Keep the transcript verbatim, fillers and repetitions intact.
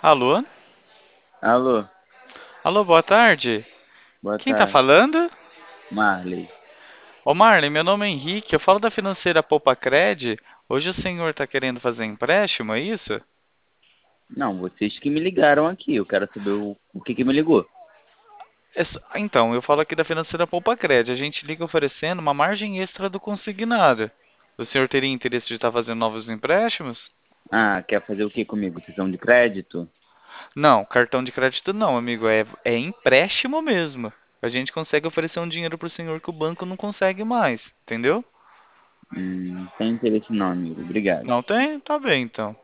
Alô? Alô, Alô, boa tarde. boa Quem tá tarde. falando? Marley. Ô Marley, meu nome é Henrique, eu falo da financeira Poupa-Cred. Hoje o senhor tá querendo fazer empréstimo, é isso? Não, vocês que me ligaram aqui. Eu quero saber o, o que que me ligou. Es- Então, eu falo aqui da financeira Poupa-Cred. A gente liga oferecendo uma margem extra do consignado. O senhor teria interesse de estar fazendo novos empréstimos? Ah, quer fazer o que comigo? Sessão de crédito? Não, cartão de crédito não, amigo, é, é empréstimo mesmo. A gente consegue oferecer um dinheiro pro senhor que o banco não consegue mais, entendeu? Hum, sem interesse não, amigo. Obrigado. Não tem? Tá bem, então.